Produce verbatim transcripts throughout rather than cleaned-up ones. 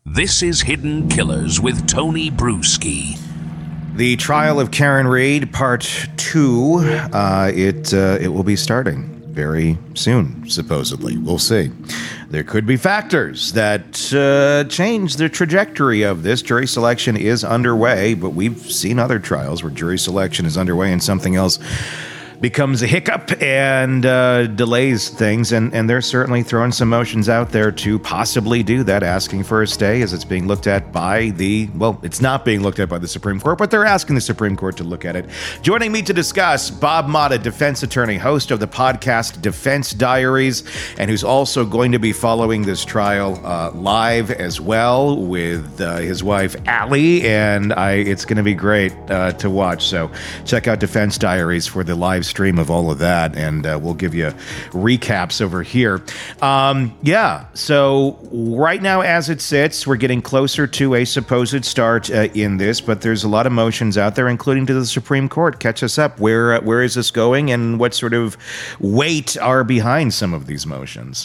This is Hidden Killers with Tony Bruschi. The trial of Karen Read, part two. Uh, it uh, it will be starting very soon, supposedly. We'll see. There could be factors that uh, change the trajectory of this. Jury selection is underway, but we've seen other trials where jury selection is underway and something else becomes a hiccup and uh, delays things, and, and they're certainly throwing some motions out there to possibly do that, asking for a stay as it's being looked at by the, well, it's not being looked at by the Supreme Court, but they're asking the Supreme Court to look at it. Joining me to discuss, Bob Motta, defense attorney, host of the podcast Defense Diaries, and who's also going to be following this trial uh, live as well with uh, his wife, Allie, and I, it's going to be great uh, to watch, so check out Defense Diaries for the live stream of all of that, and uh, we'll give you recaps over here. Um, yeah, so right now as it sits, we're getting closer to a supposed start uh, in this, but there's a lot of motions out there, including to the Supreme Court. Catch us up. Where uh, where is this going, and what sort of weight are behind some of these motions?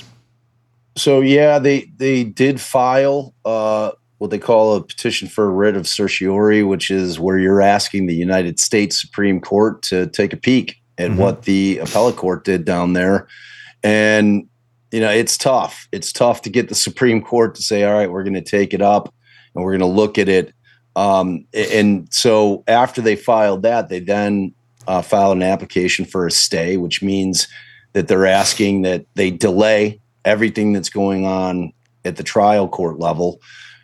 So, yeah, they, they did file uh, what they call a petition for a writ of certiorari, which is where you're asking the United States Supreme Court to take a peek at mm-hmm. what the appellate court did down there. And, you know, it's tough. It's tough to get the Supreme Court to say, all right, we're going to take it up and we're going to look at it. Um, and so after they filed that, they then uh, filed an application for a stay, which means that they're asking that they delay everything that's going on at the trial court level.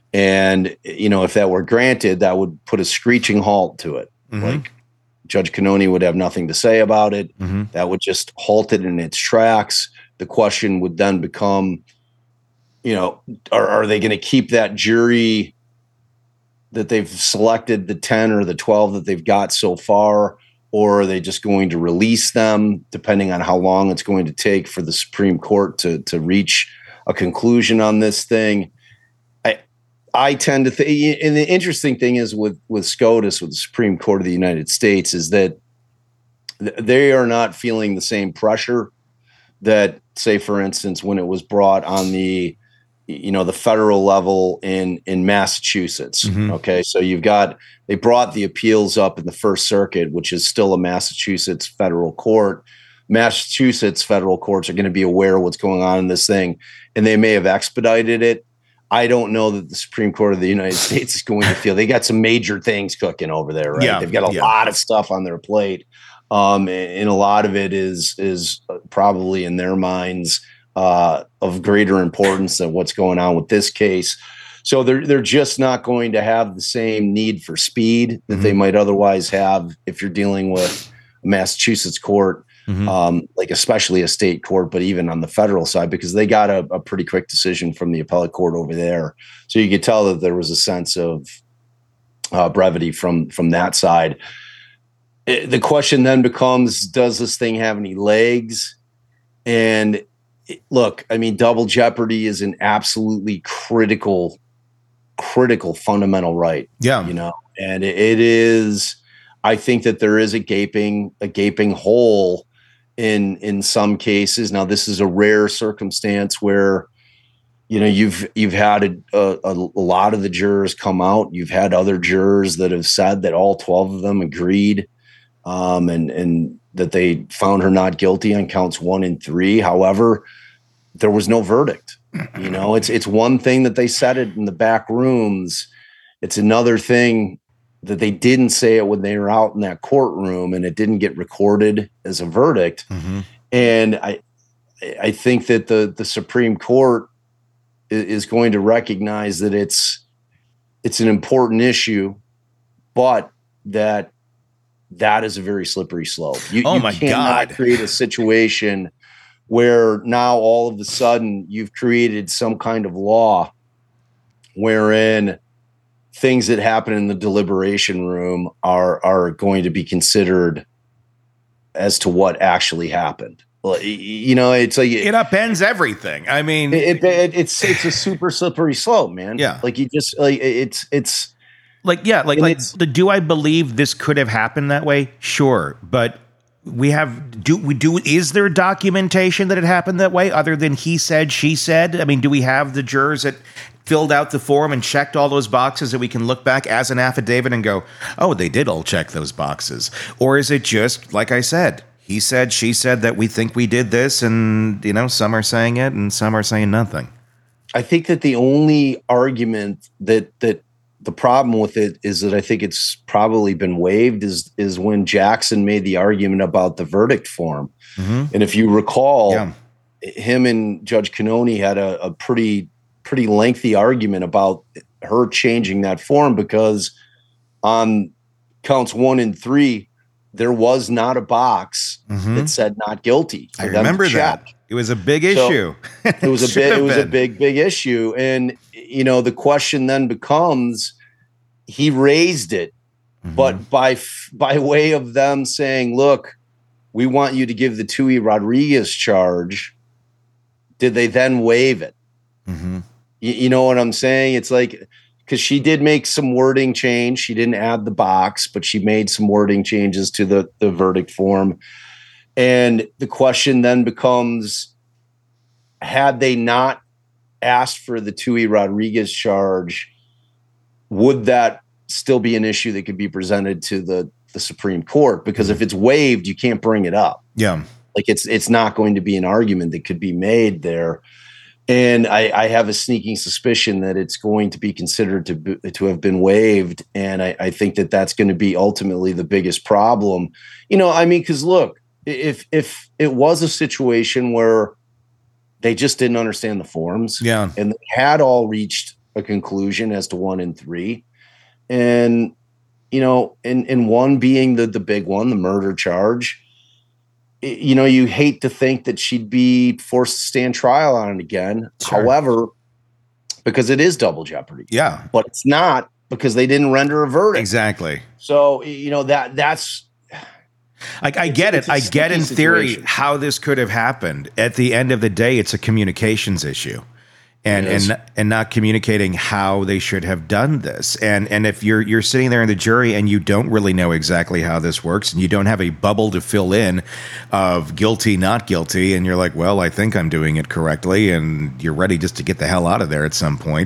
And, you know, if that were granted, that would put a screeching halt to it. Mm-hmm. Like, Judge Cannone would have nothing to say about it. Mm-hmm. That would just halt it in its tracks. The question would then become, you know, are, are they going to keep that jury that they've selected, the ten or the twelve that they've got so far, or are they just going to release them, depending on how long it's going to take for the Supreme Court to, to reach a conclusion on this thing? I tend to think, and the interesting thing is with, with SCOTUS, with the Supreme Court of the United States, is that they are not feeling the same pressure that, say, for instance, when it was brought on the, you know, the federal level in, in Massachusetts. Mm-hmm. Okay. So you've got, they brought the appeals up in the First Circuit, which is still a Massachusetts federal court. Massachusetts federal courts are going to be aware of what's going on in this thing, and they may have expedited it. I don't know that the Supreme Court of the United States is going to feel they got some major things cooking over there, right? Yeah, They've got a yeah. lot of stuff on their plate. Um, and a lot of it is, is probably in their minds uh, of greater importance than what's going on with this case. So they're, they're just not going to have the same need for speed that mm-hmm. they might otherwise have if you're dealing with a Massachusetts court. Mm-hmm. Um, like especially a state court, but even on the federal side, because they got a, a pretty quick decision from the appellate court over there. So you could tell that there was a sense of uh, brevity from, from that side. It, the question then becomes, does this thing have any legs? And it, look, I mean, double jeopardy is an absolutely critical, critical fundamental right. Yeah. You know, and it, it is, I think that there is a gaping, a gaping hole in in some cases. Now, this is a rare circumstance where, you know, you've you've had a, a, a lot of the jurors come out. You've had other jurors that have said that all twelve of them agreed, um, and and that they found her not guilty on counts one and three. However, there was no verdict. You know, it's it's one thing that they said it in the back rooms. It's another thing that they didn't say it when they were out in that courtroom, and it didn't get recorded as a verdict. Mm-hmm. And I, I think that the, the Supreme Court is going to recognize that it's, it's an important issue, but that that is a very slippery slope. You, oh you my cannot God. create a situation where now all of a sudden you've created some kind of law wherein things that happen in the deliberation room are are going to be considered as to what actually happened. Well, you know, it's like it upends everything. I mean, it, it, it's it's a super slippery slope, man. Yeah, like you just like it's it's like yeah, like like the, do I believe this could have happened that way? Sure, but we have do we do is there documentation that it happened that way other than he said she said? I mean, do we have the jurors that filled out the form and checked all those boxes that we can look back as an affidavit and go, oh, they did all check those boxes? Or is it just, like I said, he said, she said that we think we did this, and, you know, some are saying it and some are saying nothing? I think that the only argument that that the problem with it is that I think it's probably been waived is is when Jackson made the argument about the verdict form. Mm-hmm. And if you recall, yeah. him and Judge Cannone had a, a pretty pretty lengthy argument about her changing that form, because on counts one and three, there was not a box mm-hmm. that said not guilty. I remember that. It was a big issue. So it was a big, it was been. a big, big issue. And, you know, the question then becomes, he raised it, mm-hmm. but by, by way of them saying, look, we want you to give the Tui Rodriguez charge, did they then waive it? Mm-hmm. You, you know what I'm saying? It's like, because she did make some wording change. She didn't add the box, but she made some wording changes to the, the verdict form. And the question then becomes, had they not asked for the Tui Rodriguez charge, would that still be an issue that could be presented to the, the Supreme Court? Because if it's waived, you can't bring it up. Yeah. Like it's it's not going to be an argument that could be made there. And I, I have a sneaking suspicion that it's going to be considered to be, to have been waived. And I, I think that that's going to be ultimately the biggest problem. You know, I mean, because look, if if it was a situation where they just didn't understand the forms, yeah, and they had all reached a conclusion as to one and three, and you know, and and one being the the big one, the murder charge, it, you know, you hate to think that she'd be forced to stand trial on it again. Sure. However, because it is double jeopardy, yeah, but it's not, because they didn't render a verdict. Exactly. So you know that that's. I, I get it. I get in theory situation. how this could have happened. At the end of the day, it's a communications issue, and and and not communicating how they should have done this. And and if you're you're sitting there in the jury and you don't really know exactly how this works, and you don't have a bubble to fill in of guilty, not guilty, and you're like, well, I think I'm doing it correctly, and you're ready just to get the hell out of there at some point.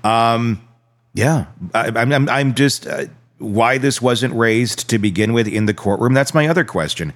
Um, yeah, I, I'm I'm I'm just. Uh, Why this wasn't raised to begin with in the courtroom? That's my other question.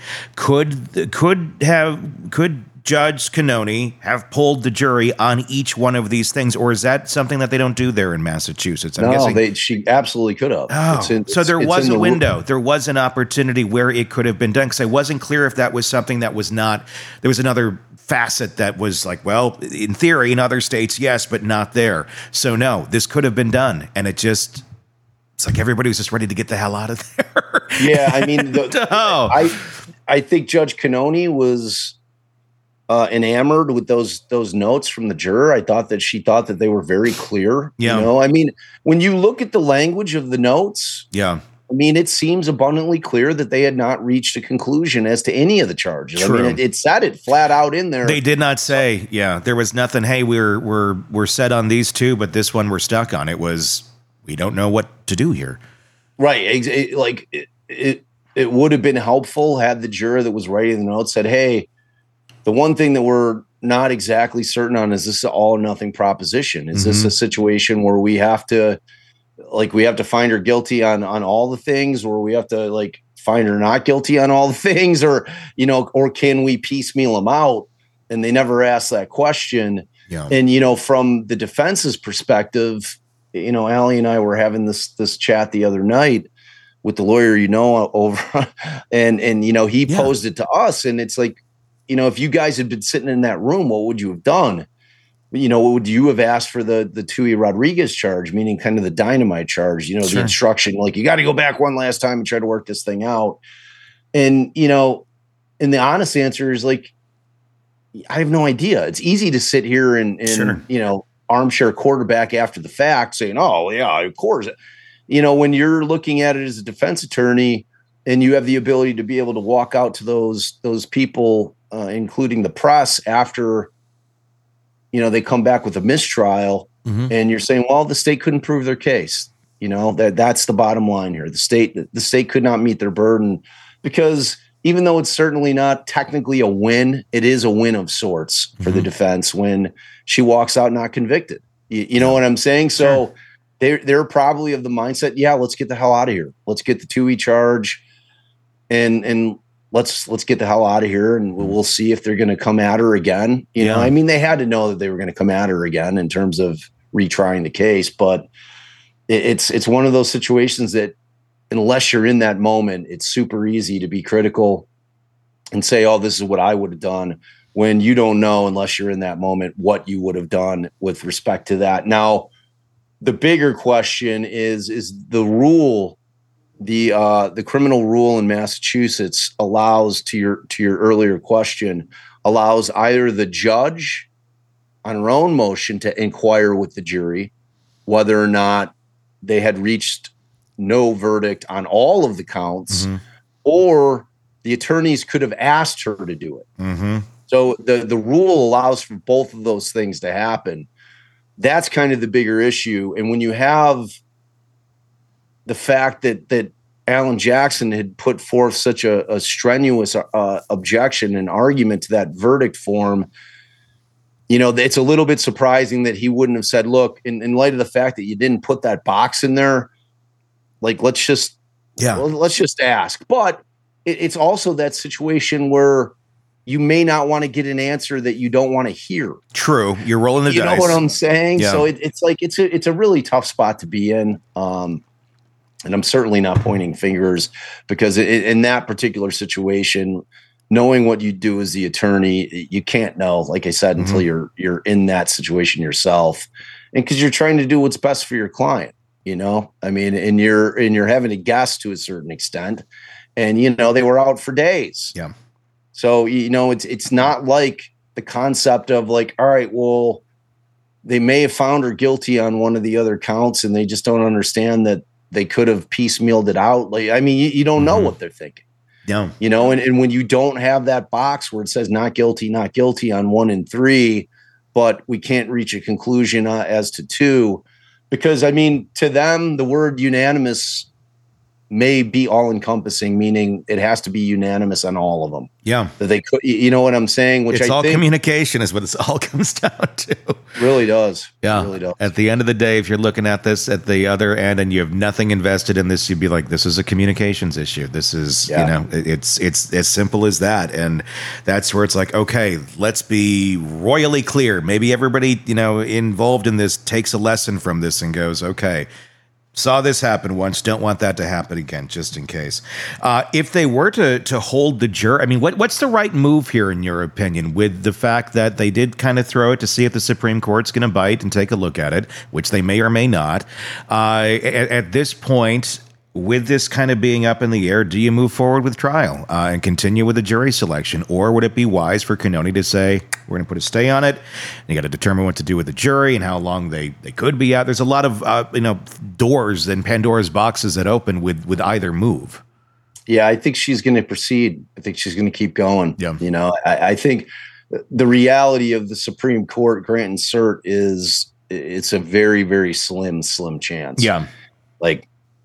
Could could have could Judge Cannone have pulled the jury on each one of these things, or is that something that they don't do there in Massachusetts? I'm no, guessing they, she absolutely could have. Oh, it's in, so there it's, was it's a window. Room. There was an opportunity where it could have been done, because I wasn't clear if that was something that was not. There was another facet that was like, well, in theory, in other states, yes, but not there. So no, this could have been done, and it just. It's like everybody was just ready to get the hell out of there. Yeah, I mean, the, oh. I I think Judge Cannone was uh, enamored with those those notes from the juror. I thought that she thought that they were very clear. Yeah. You know, I mean, when you look at the language of the notes, yeah, I mean, it seems abundantly clear that they had not reached a conclusion as to any of the charges. True. I mean, it, it said it flat out in there. They did not say, yeah, there was nothing. Hey, we're we're we're set on these two, but this one we're stuck on. It was. We don't know what to do here. Right. It, it, like it, it, it would have been helpful had the juror that was writing the notes said, hey, the one thing that we're not exactly certain on is this an all or nothing proposition? Is mm-hmm. this a situation where we have to, like, we have to find her guilty on, on all the things, or we have to like find her not guilty on all the things, or, you know, or can we piecemeal them out? And they never asked that question. Yeah. And, you know, from the defense's perspective, you know, Allie and I were having this this chat the other night with the lawyer, you know, over, and and you know, he yeah. posed it to us, and it's like, you know, if you guys had been sitting in that room, what would you have done? You know, what would you have asked for the the Tui Rodriguez charge, meaning kind of the dynamite charge? You know, sure. the instruction, like, you got to go back one last time and try to work this thing out. And you know, and the honest answer is like, I have no idea. It's easy to sit here and and sure. you know. armchair quarterback after the fact saying, oh yeah, of course. You know, when you're looking at it as a defense attorney and you have the ability to be able to walk out to those, those people, uh, including the press, after, you know, they come back with a mistrial mm-hmm. and you're saying, well, the state couldn't prove their case. You know, that that's the bottom line here. The state, the state could not meet their burden, because even though it's certainly not technically a win, it is a win of sorts for mm-hmm. the defense when she walks out not convicted. You, you know what I'm saying? So Sure. they're, they're probably of the mindset, yeah, let's get the hell out of here. Let's get the two E charge and, and let's, let's get the hell out of here. And we'll, we'll see if they're going to come at her again. You Yeah. know, I mean, they had to know that they were going to come at her again in terms of retrying the case, but it, it's, it's one of those situations that unless you're in that moment, it's super easy to be critical and say, oh, this is what I would have done, when you don't know, unless you're in that moment, what you would have done with respect to that. Now, the bigger question is, is the rule, the uh, the criminal rule in Massachusetts allows, to your to your earlier question, allows either the judge on her own motion to inquire with the jury whether or not they had reached no verdict on all of the counts, Mm-hmm. or the attorneys could have asked her to do it. Mm-hmm. So the, the rule allows for both of those things to happen. That's kind of the bigger issue. And when you have the fact that that Alan Jackson had put forth such a, a strenuous uh, objection and argument to that verdict form, you know, it's a little bit surprising that he wouldn't have said, look, in, in light of the fact that you didn't put that box in there, like, let's just, Yeah. well, let's just ask. But it, it's also that situation where you may not want to get an answer that you don't want to hear. True. You're rolling the You dice. know what I'm saying? Yeah. So it, it's like, it's a, it's a really tough spot to be in. Um, and I'm certainly not pointing fingers, because it, in that particular situation, knowing what you do as the attorney, you can't know, like I said, Mm-hmm. until you're, you're in that situation yourself. And cause you're trying to do what's best for your client, you know, I mean, and you're, and you're having to guess to a certain extent, and, you know, they were out for days. Yeah. So, you know, it's, it's not like the concept of like, all right, well, they may have found her guilty on one of the other counts and they just don't understand that they could have piecemealed it out. Like, I mean, you, you don't know Mhm. what they're thinking, Yeah. you know, and, and when you don't have that box where it says not guilty, not guilty on one and three, but we can't reach a conclusion uh, as to two, because I mean, to them, the word unanimous may be all encompassing, meaning it has to be unanimous on all of them. Yeah. That they could, you know what I'm saying? Which It's I all think communication is what it all comes down to. really does. Yeah. It really does. At the end of the day, if you're looking at this at the other end and you have nothing invested in this, you'd be like, this is a communications issue. This is, Yeah. you know, it- it's, it's as simple as that. And that's where it's like, okay, let's be royally clear. Maybe everybody, you know, involved in this takes a lesson from this and goes, okay, saw this happen once, don't want that to happen again, just in case. Uh, if they were to to hold the jury, I mean, what what's the right move here, in your opinion, with the fact that they did kind of throw it to see if the Supreme Court's going to bite and take a look at it, which they may or may not. Uh, at, at this point, with this kind of being up in the air, do you move forward with trial uh, and continue with the jury selection? Or would it be wise for Cannone to say, we're going to put a stay on it, and you got to determine what to do with the jury and how long they, they could be out? There's a lot of uh, you know doors and Pandora's boxes that open with, with either move. Yeah, I think she's going to proceed. I think she's going to keep going. Yeah. You know, I, I think the reality of the Supreme Court granting cert is it's a very, very slim, slim chance. Yeah. Like,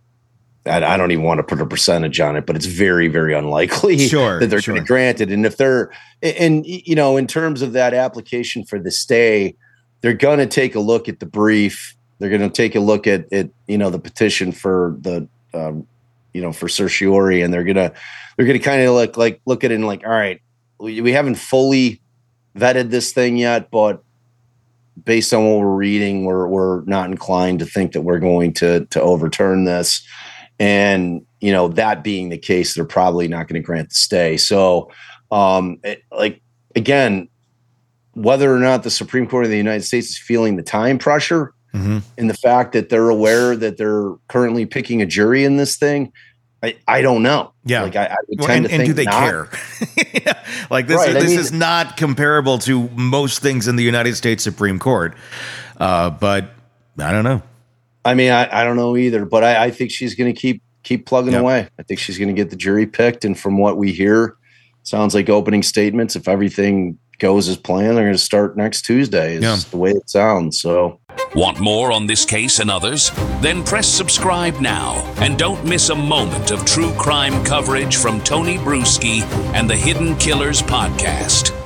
I, I don't even want to put a percentage on it, but it's very, very unlikely Sure, that they're sure. going to grant it. And if they're, and, you know, in terms of that application for the stay, they're going to take a look at the brief. They're going to take a look at, at, you know, the petition for the, um, you know, for certiorari, and they're going to, they're going to kind of like, like look at it and like, all right, we, we haven't fully vetted this thing yet, but based on what we're reading, we're, we're not inclined to think that we're going to, to overturn this. And, you know, that being the case, they're probably not going to grant the stay. So, um, it, like, again, whether or not the Supreme Court of the United States is feeling the time pressure Mm-hmm. and the fact that they're aware that they're currently picking a jury in this thing, I, I don't know. Yeah. Like, I, I would Well, tend and, to and think do they not. care? Yeah. Like this, Right, is, I this mean- is not comparable to most things in the United States Supreme Court. Uh, but I don't know. I mean, I, I don't know either, but I, I think she's going to keep keep plugging Yep. away. I think she's going to get the jury picked. And from what we hear, sounds like opening statements. If everything goes as planned, they're going to start next Tuesday is Yeah. the way it sounds. So Want more on this case and others? Then press subscribe now and don't miss a moment of true crime coverage from Tony Bruschi and the Hidden Killers podcast.